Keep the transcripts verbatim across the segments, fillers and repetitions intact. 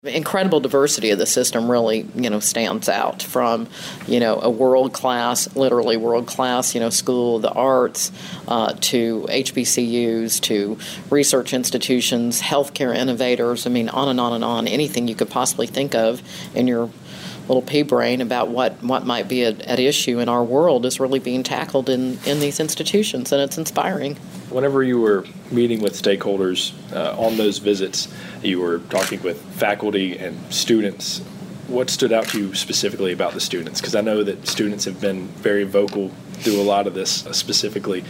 The incredible diversity of the system really, you know, stands out from, you know, a world-class, literally world-class, you know, school of the arts uh, to H B C Us to research institutions, healthcare innovators. I mean, on and on and on. Anything you could possibly think of in your little pea brain about what, what might be at, at issue in our world is really being tackled in, in these institutions, and it's inspiring. Whenever you were meeting with stakeholders uh, on those visits, you were talking with faculty and students. What stood out to you specifically about the students? Because I know that students have been very vocal through a lot of this, uh, specifically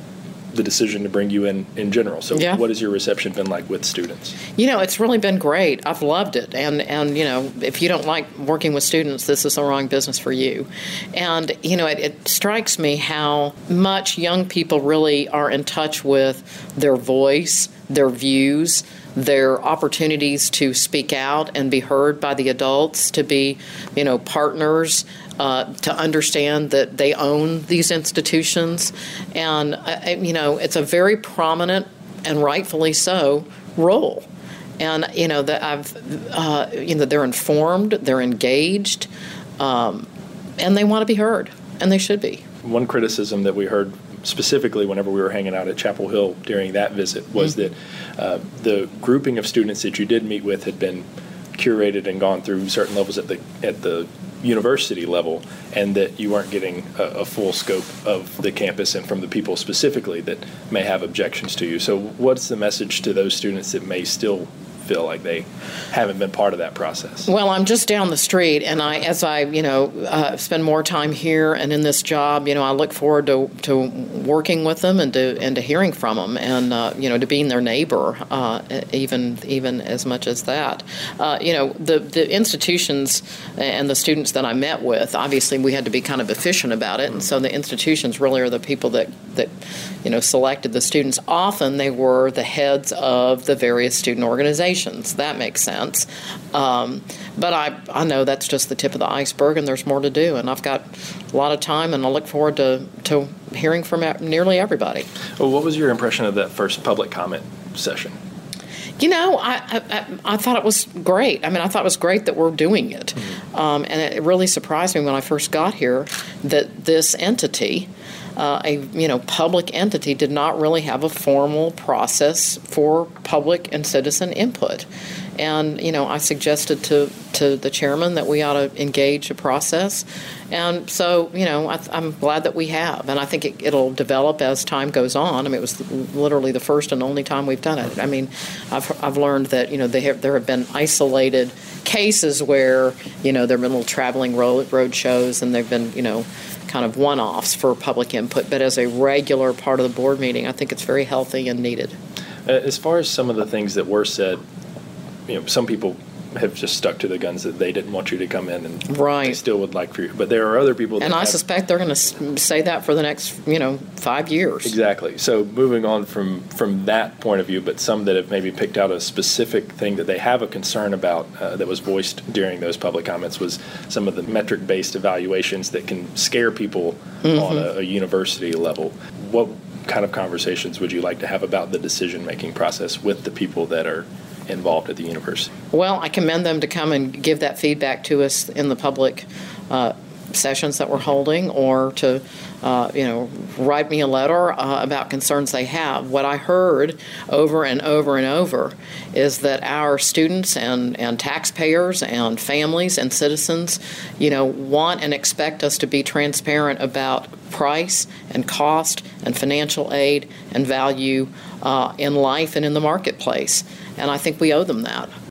the decision to bring you in in general. So yeah. What has your reception been like with students? You know, it's really been great. I've loved it. And, and you know, if you don't like working with students, this is the wrong business for you. And, you know, it, it strikes me how much young people really are in touch with their voice, their views, their opportunities to speak out and be heard by the adults, to be, you know, partners, uh, to understand that they own these institutions. And, uh, you know, it's a very prominent and rightfully so role. And, you know, that I've, uh, you know, they're informed, they're engaged, um, and they want to be heard, and they should be. One criticism that we heard specifically whenever we were hanging out at Chapel Hill during that visit was mm-hmm. that uh, the grouping of students that you did meet with had been curated and gone through certain levels at the at the university level, and that you weren't getting a, a full scope of the campus and from the people specifically that may have objections to you. So what's the message to those students that may still feel like they haven't been part of that process? Well, I'm just down the street, and I, as I, you know, uh, spend more time here and in this job, you know, I look forward to, to working with them and to and to hearing from them, and uh, you know, to being their neighbor, uh, even even as much as that. Uh, you know, the the institutions and the students that I met with, obviously, we had to be kind of efficient about it, and so the institutions really are the people that that you know selected the students. Often they were the heads of the various student organizations. That makes sense. Um, but I, I know that's just the tip of the iceberg, and there's more to do. And I've got a lot of time, and I look forward to, to hearing from nearly everybody. Well, what was your impression of that first public comment session? You know, I, I I thought it was great. I mean, I thought it was great that we're doing it. Mm-hmm. Um, and it really surprised me when I first got here that this entity, Uh, a you know public entity, did not really have a formal process for public and citizen input. And you know I suggested to, to the chairman that we ought to engage a process, and so you know I, I'm glad that we have, and I think it, it'll develop as time goes on. I mean, it was literally the first and only time we've done it. I mean, I've I've learned that you know they have, there have been isolated cases where you know there have been little traveling road road shows, and they've been you know. kind of one-offs for public input, but as a regular part of the board meeting, I think it's very healthy and needed. As far as some of the things that were said, you know, some people have just stuck to the guns that they didn't want you to come in, and right. they still would like for you. But there are other people that And I have, suspect they're going to say that for the next, you know, five years. Exactly. So moving on from, from that point of view, but some that have maybe picked out a specific thing that they have a concern about uh, that was voiced during those public comments was some of the metric-based evaluations that can scare people mm-hmm. on a, a university level. What kind of conversations would you like to have about the decision-making process with the people that are involved at the university? Well, I commend them to come and give that feedback to us in the public uh, sessions that we're holding, or to, uh, you know, write me a letter uh, about concerns they have. What I heard over and over and over is that our students and, and taxpayers and families and citizens, you know, want and expect us to be transparent about price and cost and financial aid and value uh, in life and in the marketplace. And I think we owe them that.